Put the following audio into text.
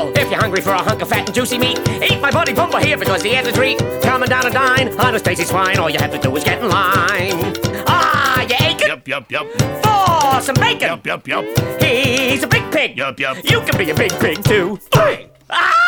So, if you're hungry for a hunk of fat and juicy meat, eat my buddy Pumbaa here because he has a treat. Coming down to dine on a Stacy's Swine. All you have to do is get in line. Ah, you aching? Yup. For some bacon. Yup. He's a big pig. Yup. You can be a big pig too. Bang! Ah!